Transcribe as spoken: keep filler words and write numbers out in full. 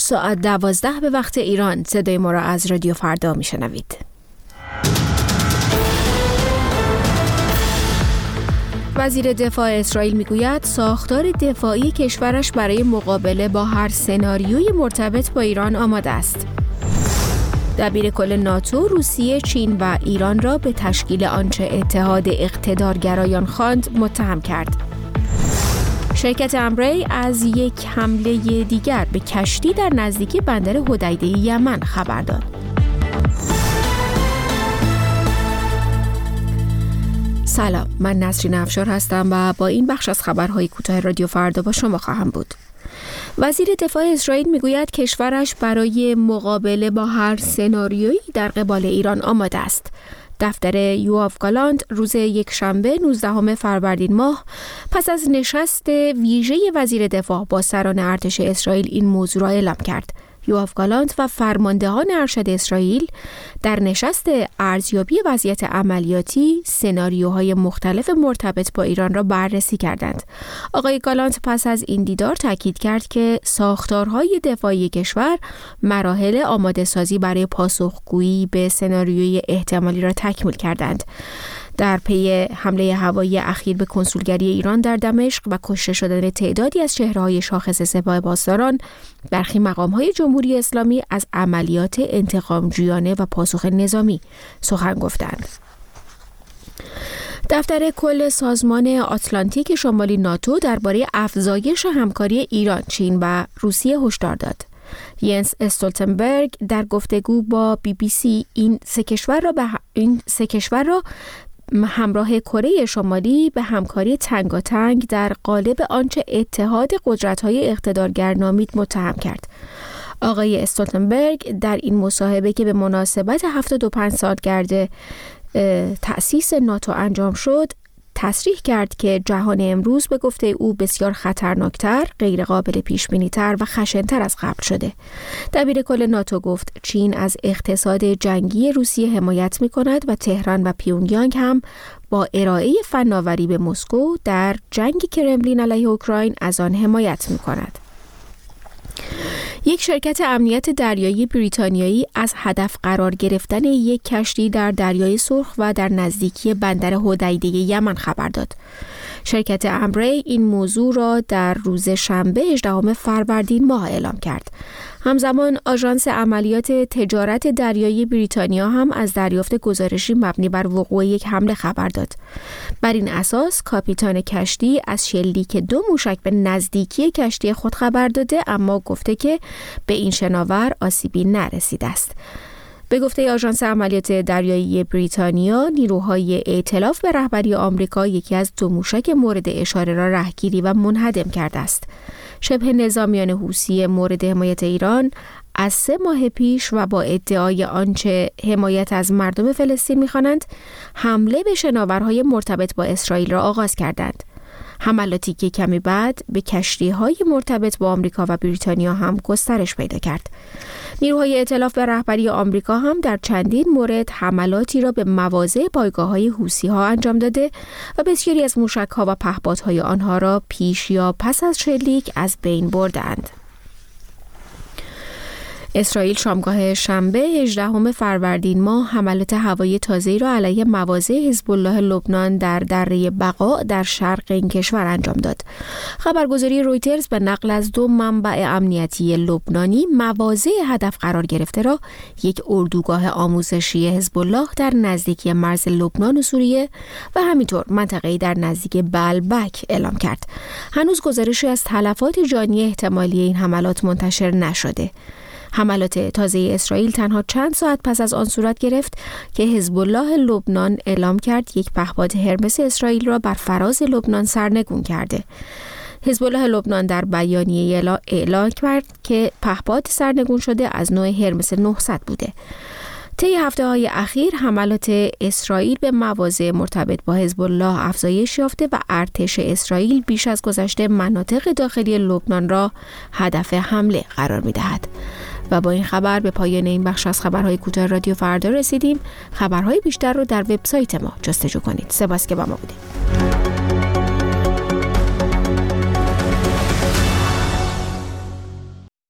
ساعت دوازده به وقت ایران. صدای ما را از رادیو فردا میشنوید. وزیر دفاع اسرائیل میگوید ساختار دفاعی کشورش برای مقابله با هر سناریوی مرتبط با ایران آماده است. دبیر کل ناتو روسیه، چین و ایران را به تشکیل آنچه اتحاد اقتدارگرایان خواند متهم کرد. شرکت امبری از یک حمله دیگر به کشتی در نزدیکی بندر حدیده یمن خبر داد. سلام، من نسرین افشار هستم و با این بخش از خبرهای کوتاه رادیو فردا با شما خواهم بود. وزیر دفاع اسرائیل میگوید کشورش برای مقابله با هر سناریویی در قبال ایران آماده است. دفتر یوآف گالانت روز یک شنبه نوزدهم فروردین ماه پس از نشست ویژه وزیر دفاع با سران ارتش اسرائیل این موضوع را اعلام کرد. یوآف گالانت و فرماندهان ارشد اسرائیل در نشست ارزیابی وضعیت عملیاتی سناریوهای مختلف مرتبط با ایران را بررسی کردند. آقای گالانت پس از این دیدار تاکید کرد که ساختارهای دفاعی کشور مراحل آماده سازی برای پاسخگویی به سناریوی احتمالی را تکمیل کردند. در پی حمله هوایی اخیر به کنسولگری ایران در دمشق و کشته شدن تعدادی از چهره‌های شاخص سپاه پاسداران، برخی مقام‌های جمهوری اسلامی از عملیات انتقام‌جویانه و پاسخ نظامی سخن گفتند. دفتر کل سازمان آتلانتیک شمالی ناتو درباره افزایش همکاری ایران، چین و روسیه هشدار داد. ینس استولتنبرگ در گفتگو با بی بی سی این سه کشور را به این سه کشور را همراه کره شمالی به همکاری تنگاتنگ در قالب آنچه اتحاد قدرت‌های اقتدارگر نامید متهم کرد. آقای استولتنبرگ در این مصاحبه که به مناسبت هفتاد و پنج سالگرد تأسیس ناتو انجام شد، تصریح کرد که جهان امروز به گفته او بسیار خطرناکتر، غیر قابل پیش بینی تر و خشن‌تر از قبل شده. دبیر کل ناتو گفت چین از اقتصاد جنگی روسیه حمایت می‌کند و تهران و پیونگیانگ هم با ارائه فناوری به مسکو در جنگ کرملین علیه اوکراین از آن حمایت می‌کند. یک شرکت امنیت دریایی بریتانیایی از هدف قرار گرفتن یک کشتی در دریای سرخ و در نزدیکی بندر حدیده یمن خبر داد. شرکت امبری این موضوع را در روز شنبه هجدهم فروردین ماه اعلام کرد. همزمان آژانس عملیات تجارت دریایی بریتانیا هم از دریافت گزارشی مبنی بر وقوع یک حمله خبر داد. بر این اساس کاپیتان کشتی از شلیک دو موشک به نزدیکی کشتی خود خبر داده، اما گفته که به این شناور آسیبی نرسیده است. به گفته آژانس عملیات دریایی بریتانیا، نیروهای ائتلاف به رهبری آمریکا یکی از دو موشک مورد اشاره را رهگیری و منهدم کرده است. شبه نظامیان حوثی مورد حمایت ایران از سه ماه پیش و با ادعای آنچه حمایت از مردم فلسطین می‌خوانند، حمله به شناورهای مرتبط با اسرائیل را آغاز کردند. حملاتی که کمی بعد به کشتی‌های مرتبط با آمریکا و بریتانیا هم گسترش پیدا کرد. نیروهای ائتلاف به رهبری آمریکا هم در چندین مورد حملاتی را به مواضع پایگاه‌های حوثی‌ها انجام داده و بسیاری از موشک‌ها و پهپادهای آنها را پیش یا پس از شلیک از بین بردند. اسرائیل شامگاه شنبه هجدهم فروردین ماه حملات هوایی تازه‌ای را علیه مواضع حزب الله لبنان در دره بقا در شرق این کشور انجام داد. خبرگزاری رویترز به نقل از دو منبع امنیتی لبنانی مواضع هدف قرار گرفته را یک اردوگاه آموزشی حزب الله در نزدیکی مرز لبنان و سوریه و همینطور منطقه‌ای در نزدیک بلبک اعلام کرد. هنوز گزارشی از تلفات جانی احتمالی این حملات منتشر نشده. حملات تازه اسرائیل تنها چند ساعت پس از آن صورت گرفت که حزب الله لبنان اعلام کرد یک پهپاد هرمس اسرائیل را بر فراز لبنان سرنگون کرده. حزب الله لبنان در بیانیه اعلام کرد که پهپاد سرنگون شده از نوع هرمس نهصد بوده. طی هفته‌های اخیر حملات اسرائیل به مواضع مرتبط با حزب الله افزایش یافته و ارتش اسرائیل بیش از گذشته مناطق داخلی لبنان را هدف حمله قرار می‌دهد. و با این خبر به پایان این بخش از خبرهای کوتاه رادیو فردا رسیدیم. خبرهای بیشتر رو در وبسایت ما جستجو کنید. سپاس که با ما بودید.